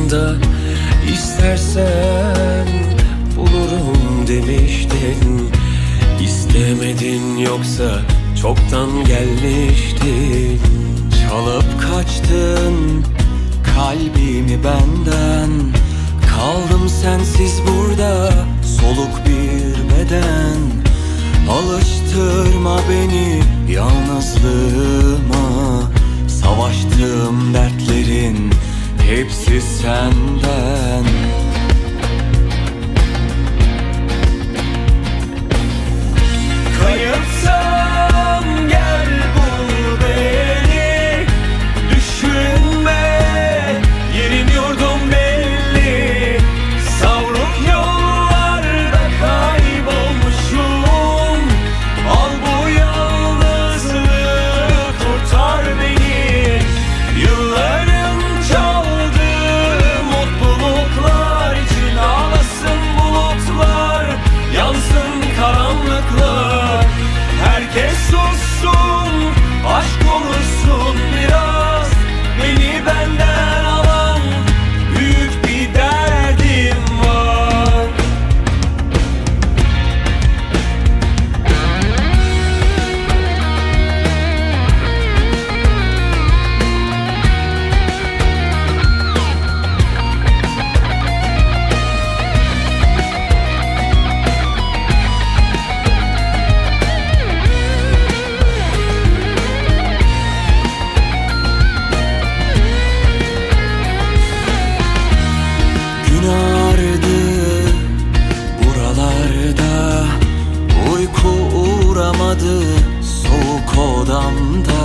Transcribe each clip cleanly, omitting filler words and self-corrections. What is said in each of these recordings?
yanında. İstersen bulurum demiştin. İstemedin, yoksa çoktan gelmiştin. Çalıp kaçtın kalbimi benden. Kaldım sensiz burada, soluk bir beden. Alıştırma beni yalnızlığıma. Savaştığım dertlerin hepsi senden. Kayıpsam gel bul beni. Düşünme, yerin yurdum belli. Savruk yollarda kaybolmuşum. Al bu yalnızlığı, kurtar beni. Yıllarım çaldı mutluluklar için. Ağlasın bulutlar, yansın karanlıklar. Herkes sussun, aşk konuşsun biraz. Beni benden alan büyük bir derdim var. Gün ağrıdı buralarda, uyku uğramadı soğuk odamda.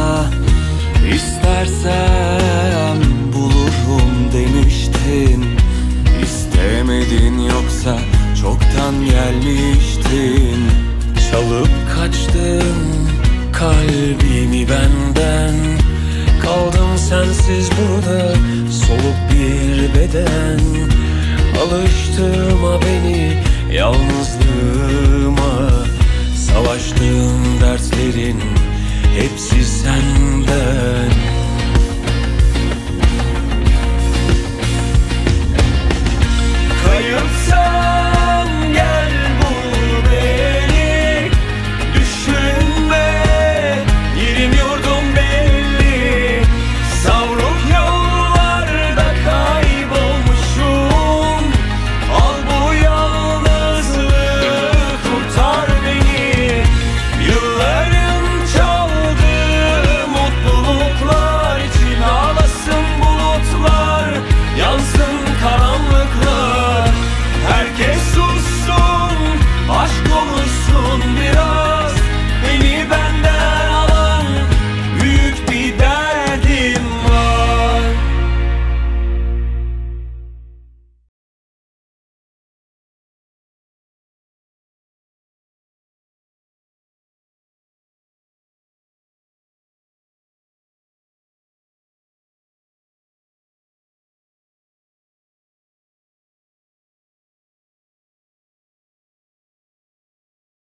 İstersem bulurum demiştin. İstemedin, yoksa çoktan gelmiştin. Çalıp kaçtın kalbimi benden. Kaldım sensiz burada, soluk bir beden. Alıştırma beni yalnızlığıma. Savaştığım dertlerin hepsi senden.